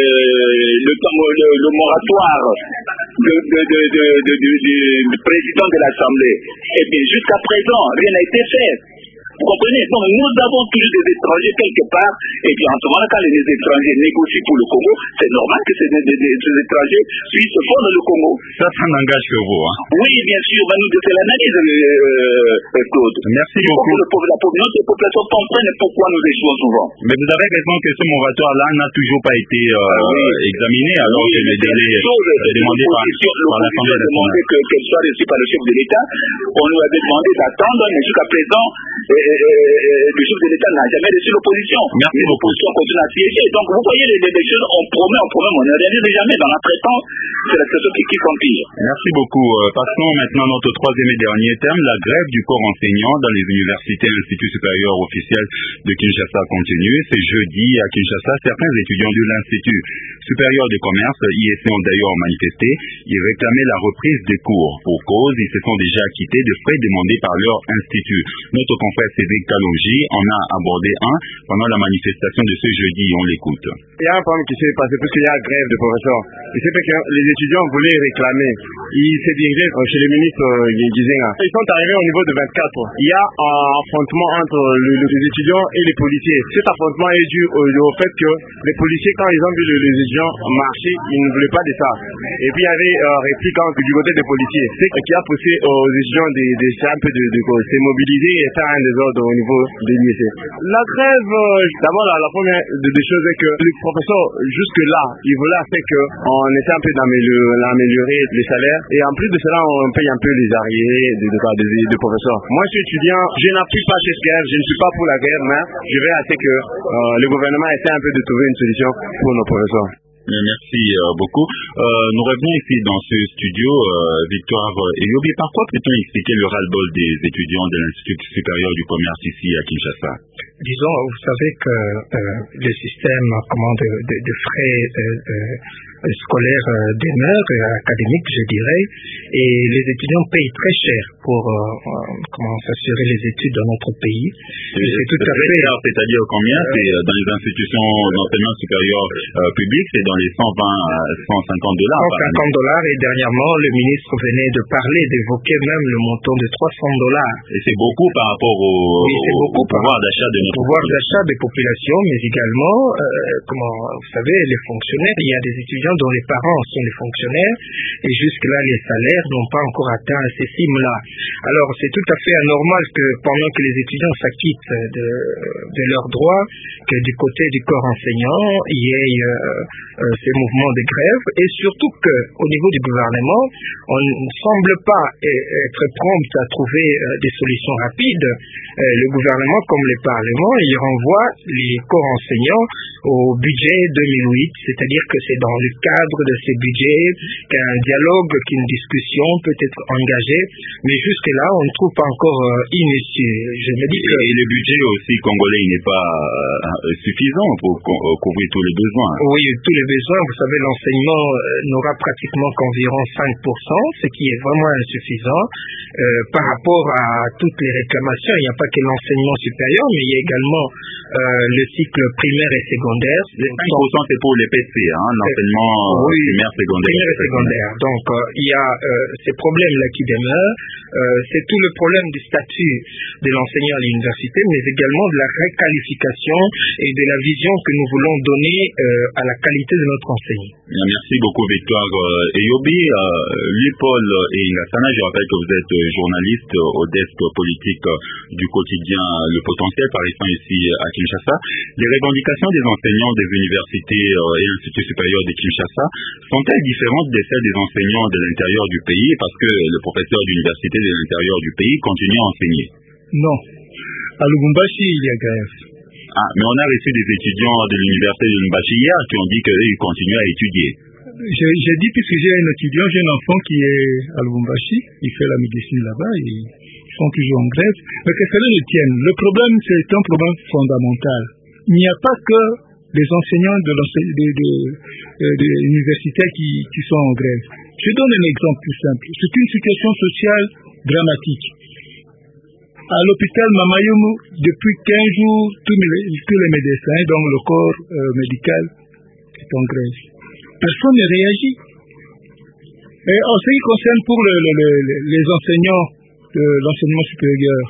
le, le, le moratoire de, de, de, de, de, de, de, de président de l'Assemblée, eh bien jusqu'à présent, rien n'a été fait. Vous comprenez? Donc nous avons toujours des étrangers quelque part, et puis en ce moment-là, quand les étrangers négocient pour le Congo, c'est normal que ces, des, des, des étrangers puissent fondre le Congo.
Ça, ça n'engage que vous. Hein?
Oui, bien sûr, mais nous, c'est l'analyse, euh, Claude.
Merci beaucoup.
Le, la, notre population comprenne pourquoi nous échouons souvent.
Mais vous avez raison que ce moratoire-là n'a toujours pas été euh, ah, oui. examiné, alors oui, que les délais demandés par, par l'Assemblée nationale.
Que, qu'elle soit reçue par le chef de l'État, on nous avait demandé d'attendre, mais jusqu'à présent, euh, euh, le chef de l'État n'a jamais reçu l'opposition.
Merci.
L'opposition continue à siéger. Donc vous voyez les, les choses, on promet, on promet, on ne réalise jamais. Dans l'entretemps, c'est la situation qui, qui s'empire.
Merci beaucoup. Euh, passons maintenant à notre troisième et dernier thème, la grève du corps enseignant dans les universités et instituts supérieurs officiels de Kinshasa continue. C'est jeudi à Kinshasa. Certains étudiants de l'Institut supérieur de commerce, I S C, ont d'ailleurs manifesté. Ils réclamaient la reprise des cours. Pour cause, ils se sont déjà acquittés de frais demandés par leur institut. Notre confrère Cédric Kalonji en a abordé un pendant la manifestation de ce jeudi. On l'écoute.
Il y a un problème qui s'est passé parce qu'il y a grève de professeurs. Il s'est fait que les étudiants voulaient réclamer. Ils se dirigeaient chez le ministre Gizenga. Ils sont arrivés au niveau de vingt-quatre. Il y a un affrontement entre le, les étudiants et les policiers. Cet affrontement est dû au, au fait que les policiers, quand ils ont vu les, les étudiants marcher, ils ne voulaient pas de ça. Et puis il y avait un euh, réplique du côté des policiers. C'est qui a poussé aux étudiants de, de, de, un peu de, de, de se mobiliser et faire un désordre au niveau des lycées. La grève, euh, d'abord la, la première des choses est que les professeurs, jusque-là, ils voulaient faire qu'on essaie un peu d'améliorer les salaires. Et en plus de cela, on paye un peu les arriérés des de, de, de, de professeurs. Moi, je suis étudiant, je n'appuie pas cette guerre, je ne suis pas pour la guerre, mais je vais assez que euh, le gouvernement essaie un peu de trouver une solution pour nos professeurs.
Merci euh, beaucoup. Euh, nous revenons ici dans ce studio, euh, Victoire Eyobi. Par quoi peut-on expliquer le ras-le-bol des étudiants de l'Institut supérieur du commerce ici à Kinshasa?
Disons, vous savez que euh, le système comment, de, de, de frais euh, euh, scolaires euh, demeure, euh, académique, je dirais, et les étudiants payent très cher pour euh, comment s'assurer les études dans notre pays.
Et c'est tout à fait. C'est-à-dire combien? C'est euh, dans les institutions d'enseignement supérieur euh, public, c'est dans les cent vingt à cent cinquante dollars.
cent cinquante dollars, et dernièrement, le ministre venait de parler, d'évoquer même le montant de trois cents dollars.
Et c'est beaucoup par rapport au,
oui, c'est
au,
beaucoup
au pouvoir d'achat de notre
pouvoir d'achat des populations, mais également, euh, comment, vous savez, les fonctionnaires. Il y a des étudiants dont les parents sont les fonctionnaires, et jusque-là, les salaires n'ont pas encore atteint ces cimes-là. Alors, c'est tout à fait anormal que pendant que les étudiants s'acquittent de, de leurs droits, que du côté du corps enseignant, il y ait euh, euh, ces mouvements de grève, et surtout qu'au niveau du gouvernement, on ne semble pas être prompt à trouver euh, des solutions rapides. Euh, le gouvernement, comme le Parlement, il renvoie les corps enseignants au budget deux mille huit, c'est-à-dire que c'est dans le cadre de ces budgets qu'un dialogue, qu'une discussion peut être engagée, mais jusque-là, on ne trouve pas encore euh, inutile. Je me dis que...
Et le budget aussi congolais n'est pas euh, suffisant pour co couvrir tous les besoins.
Oui, tous les besoins. Vous savez, l'enseignement euh, n'aura pratiquement qu'environ cinq pour cent, ce qui est vraiment insuffisant euh, par rapport à toutes les réclamations. Il n'y a pas que l'enseignement supérieur, mais il y a également euh, le cycle primaire et secondaire.
Les cinq pour cent c'est pour les P C, hein, l'enseignement
oui,
primaire, secondaire.
Primaire et secondaire. Donc, euh, il y a euh, ces problèmes-là qui demeurent. Euh, c'est tout le problème du statut de l'enseignant à l'université, mais également de la réqualification et de la vision que nous voulons donner euh, à la qualité de notre enseignement.
Merci beaucoup, Victoire euh, Eyobi. Euh, Louis-Paul et Ngassana, je rappelle que vous êtes journaliste au desk politique du quotidien Le Potentiel, par exemple ici à Kinshasa. Les revendications des enseignants des universités euh, et instituts supérieurs de Kinshasa sont-elles différentes des celles des enseignants de l'intérieur du pays, parce que le professeur d'université de l'intérieur du pays continue à enseigner?
Non. À Lubumbashi, il y a grève.
Ah, mais on a reçu des étudiants de l'université de Lubumbashi hier qui ont dit qu'ils continuent à étudier.
J'ai dit, puisque j'ai un étudiant, j'ai un enfant qui est à Lubumbashi, il fait la médecine là-bas, ils sont toujours en grève. Mais que cela ne tienne, le problème, c'est un problème fondamental. Il n'y a pas que les enseignants de l'université qui, qui sont en grève. Je donne un exemple plus simple. C'est une situation sociale dramatique. À l'hôpital Mamayumu, depuis quinze jours, tous les, tous les médecins, donc le corps euh, médical, est en grève. Personne ne réagit. Et en ce qui concerne pour le, le, le, les enseignants de l'enseignement supérieur,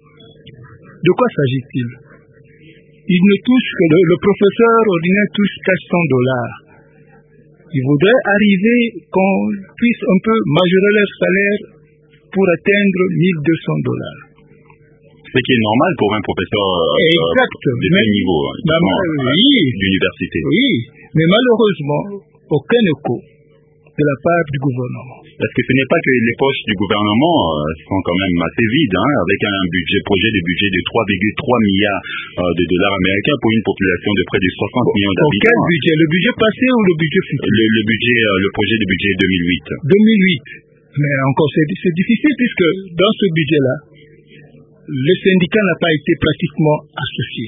de quoi s'agit-il? Ils ne touchent que le, le professeur ordinaire touche quatre cents dollars. Il voudrait arriver qu'on puisse un peu majorer leur salaire pour atteindre mille deux cents dollars.
Ce qui est normal pour un professeur
exact,
euh, de ce niveau
oui,
d'université.
Oui, mais malheureusement, aucun écho de la part du gouvernement.
Parce que ce n'est pas que les poches du gouvernement euh, sont quand même assez vides, hein, avec un budget, projet de budget de trois virgule trois milliards euh, de dollars américains pour une population de près de soixante millions d'habitants.
Quel budget? Le budget passé ou le budget futur?
Le, le budget, euh, le projet de budget deux mille huit.
deux mille huit. Mais encore, c'est difficile puisque dans ce budget-là, le syndicat n'a pas été pratiquement associé.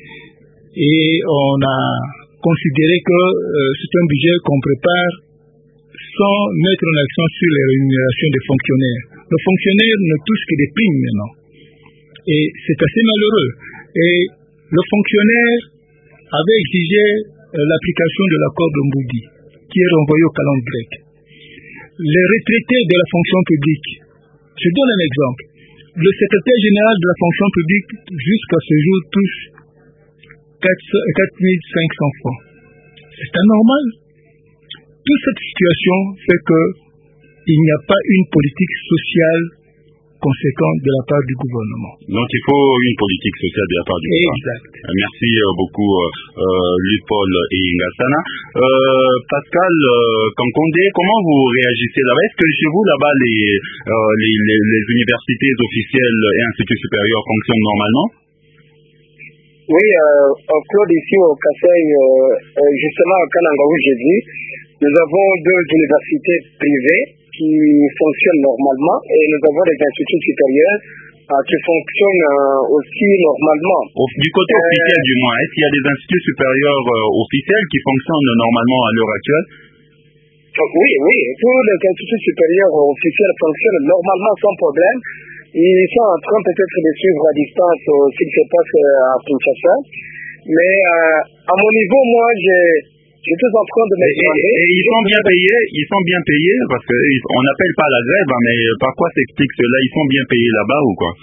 Et on a considéré que euh, c'est un budget qu'on prépare sans mettre en accent sur les rémunérations des fonctionnaires. Le fonctionnaire ne touche que des primes maintenant. Et c'est assez malheureux. Et le fonctionnaire avait exigé euh, l'application de l'accord de Mboudi, qui est renvoyé au calendrier grec. les retraités de la fonction publique, je donne un exemple. Le secrétaire général de la fonction publique, jusqu'à ce jour, touche quatre mille cinq cents francs. C'est anormal. Toute cette situation fait qu'il n'y a pas une politique sociale conséquente de la part du gouvernement.
Donc il faut une politique sociale de la part du gouvernement.
Exact.
Merci beaucoup euh, Luc-Paul et Ngassana. Euh, Pascal euh, Kankondé, comment vous réagissez là-bas? Est-ce que chez vous là-bas les, euh, les, les, les universités officielles et instituts supérieurs fonctionnent normalement?
Oui, euh, Claude, ici au Kassai, euh, justement à Kananga où j'ai dit, nous avons deux universités privées qui fonctionnent normalement et nous avons des instituts supérieurs euh, qui fonctionnent euh, aussi normalement.
Du côté euh, officiel du moins, est-ce qu'il y a des instituts supérieurs euh, officiels qui fonctionnent normalement à l'heure actuelle?
Oui, oui, tous les instituts supérieurs officiels fonctionnent normalement sans problème. Ils sont en train peut-être de suivre à distance euh, ce qui se passe euh, à Kinshasa. Mais euh, à mon niveau, moi, j'ai... Je suis en train de me demander.
Et, et ils sont bien payés, ils sont bien payés, parce qu'on n'appelle pas la grève, hein, mais par quoi s'explique cela? Ils sont bien payés là-bas ou quoi?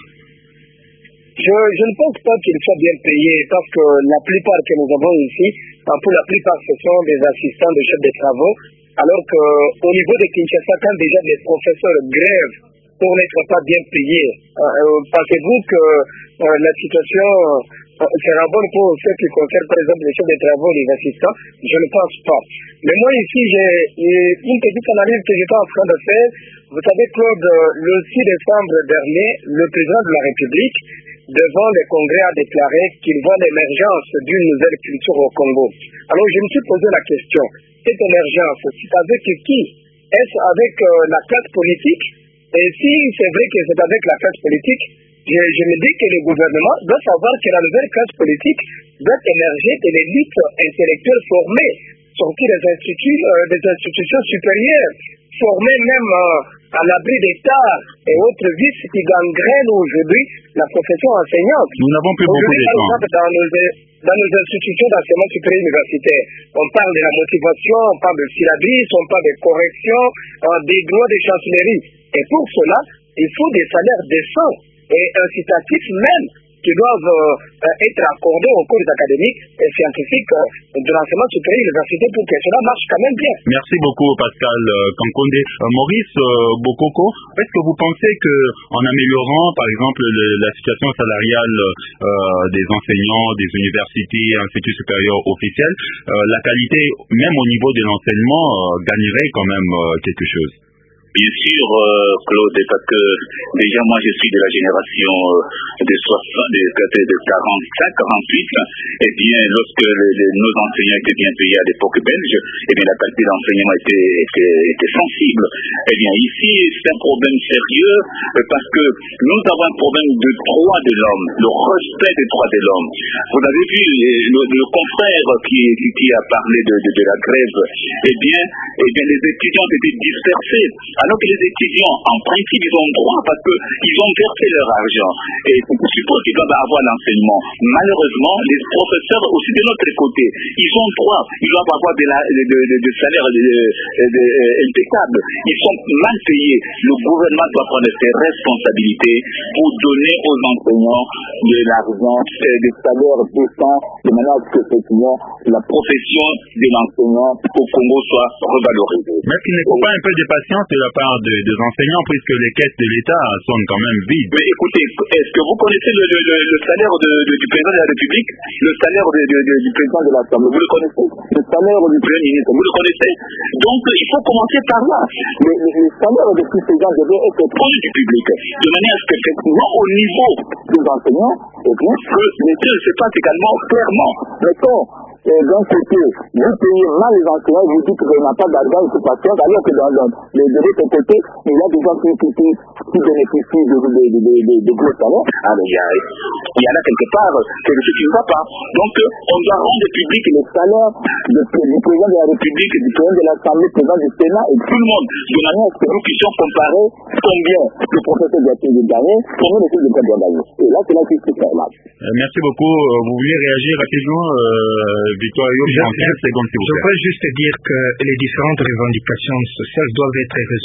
Je, je ne pense pas qu'ils soient bien payés, parce que la plupart que nous avons ici, pour la plupart, ce sont des assistants de chefs de travaux, alors qu'au niveau de Kinshasa, quand déjà les professeurs grèvent pour n'être pas bien payés, euh, pensez-vous que euh, la situation sera bonne pour ceux qui concernent par exemple les chefs de travaux, les assistants? Je ne pense pas. Mais moi ici, j'ai une petite analyse que j'étais en train de faire. Vous savez, Claude, le six décembre dernier, le président de la République, devant le Congrès, a déclaré qu'il voit l'émergence d'une nouvelle culture au Congo. Alors je me suis posé la question, cette émergence, c'est avec qui? Est-ce avec euh, la classe politique? Et si c'est vrai que c'est avec la classe politique, Je, je me dis que le gouvernement doit savoir que la nouvelle classe politique doit émerger de l'élite intellectuelle formée, sortir des instituts, euh, des institutions supérieures, formées même euh, à l'abri d'État et autres vices qui gangrènent aujourd'hui la profession enseignante.
Nous n'avons plus beaucoup de temps.
Dans nos, dans nos institutions d'enseignement supérieur universitaire, on parle de la motivation, on parle de syllabus, on parle de correction, euh, des droits de chancellerie. Et pour cela, il faut des salaires décents et incitatifs même qui doivent euh, être accordés aux cours académiques et scientifiques euh, de l'enseignement supérieur université pour que cela marche quand même bien.
Merci beaucoup Pascal euh, Kankondé. Euh, Maurice euh, Bokoko, est-ce que vous pensez que en améliorant par exemple le, la situation salariale euh, des enseignants des universités et instituts supérieurs officiels, euh, la qualité même au niveau de l'enseignement euh, gagnerait quand même euh, quelque chose?
Bien sûr, euh, Claude, parce que déjà moi je suis de la génération euh, de soixante, de, de quarante-cinq, quarante-huit, et bien lorsque les, les, nos enseignants étaient bien payés à l'époque belge, et bien la qualité d'enseignement était, était, était sensible. Et bien ici c'est un problème sérieux euh, parce que nous avons un problème de droit de l'homme, le respect des droits de l'homme. Vous avez vu le, le confrère qui, qui, qui a parlé de, de, de la grève, et bien, et bien les étudiants étaient dispersés. Alors que les étudiants, en principe, ils ont droit parce qu'ils ont versé leur argent. Et on suppose qu'ils doivent avoir l'enseignement. Malheureusement, les professeurs aussi de notre côté, ils ont droit, ils doivent avoir des de, de, de, de salaires de, de, de, impeccables. Ils sont mal payés. Le gouvernement doit prendre ses responsabilités pour donner aux enseignants de l'argent, des salaires décents, de manière à ce que la profession de l'enseignant au Congo soit revalorisée.
Mais qu'il ne faut pas un peu de patience de la part de, des enseignants, puisque les caisses de l'État sont quand même vides.
Mais écoutez, est-ce que vous connaissez le, le, le salaire de, de, du président de la République, le salaire de, de, de, du président de l'Assemblée? Vous le connaissez? Le salaire du premier ministre, vous le connaissez? Donc, il faut commencer par là. Le, le, le salaire de tous ces gens devait être proche du public, de manière à ce qu'effectivement, au niveau des enseignants, et bien que les choses se passent également clairement. Mettons, Et d'un côté, vous payez mal les enseignants, vous dites qu'il n'y a pas d'argent de patience, alors que dans le, le, de l'autre côté, il y a des gens qui, qui, qui, qui bénéficient de, de, de, de, de, de gros salaires. Alors il y, a, il y en a quelque part quelque chose qui ne va pas. Donc on doit rendre public les salaires de, du président de la République, du président de l'Assemblée, du président du Sénat et tout le monde, de manière à ce que nous puissions comparer combien le professeur doit gagner, combien le président doit gagner. Et là, c'est là qu'il se fait là.
Merci beaucoup. Vous voulez réagir rapidement, euh, Victorio,
je,
en quinze secondes, s'il vous plaît.
Je voudrais juste dire que les différentes revendications sociales doivent être résolues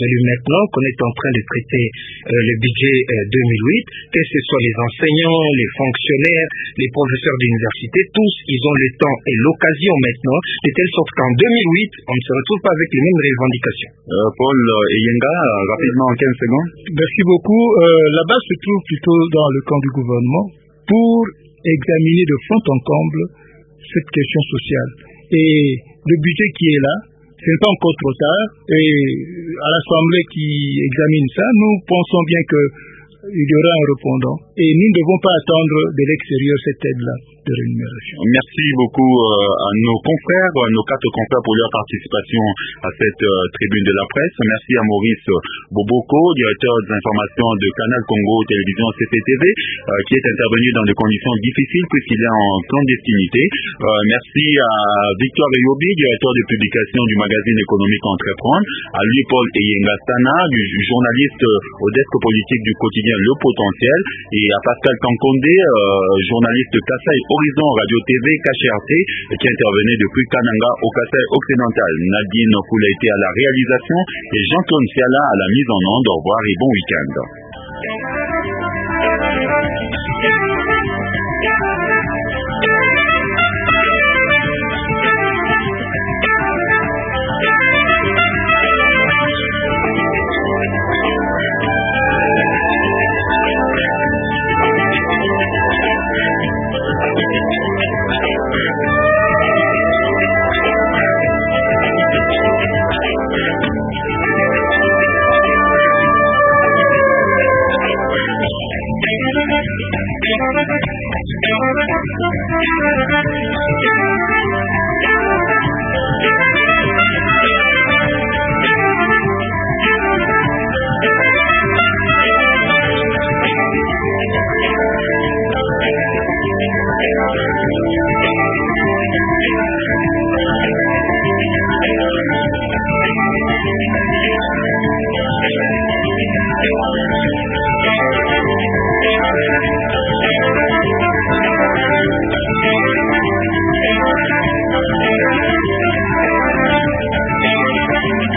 celui maintenant qu'on est en train de traiter euh, le budget euh, deux mille huit, que ce soit les enseignants, les fonctionnaires, les professeurs d'université, tous, ils ont le temps et l'occasion maintenant, de telle sorte qu'en deux mille huit, on ne se retrouve pas avec les mêmes revendications.
Euh, Paul Eyenga, rapidement en quinze secondes.
Merci beaucoup. Euh, là-bas se trouve plutôt dans le camp du gouvernement pour examiner de fond en comble cette question sociale. Et le budget qui est là, ce n'est pas encore trop tard. Et à l'Assemblée qui examine ça, nous pensons bien que il y aura un répondant. Et nous ne devons pas attendre de l'extérieur cette aide-là de rémunération.
Merci beaucoup euh, à nos confrères, à nos quatre confrères pour leur participation à cette euh, tribune de la presse. Merci à Maurice Boboko, directeur des informations de Canal Congo Télévision C C T V, euh, qui est intervenu dans des conditions difficiles puisqu'il est en clandestinité. Euh, merci à Victoire Eyobi, directeur de publication du magazine économique Entreprendre, à lui Paul Eyenga Stana, du journaliste au desk politique du quotidien Le Potentiel, et à Pascal Kankondé, euh, journaliste Kassai Horizon Radio T V K H R T, qui intervenait depuis Kananga au Kassai occidental. Nadine Foula était à la réalisation et Jean-Claude Siala à la mise en onde. Au revoir et bon week-end.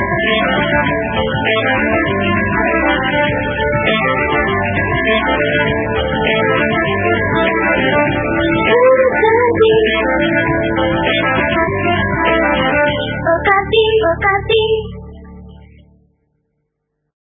Thank you.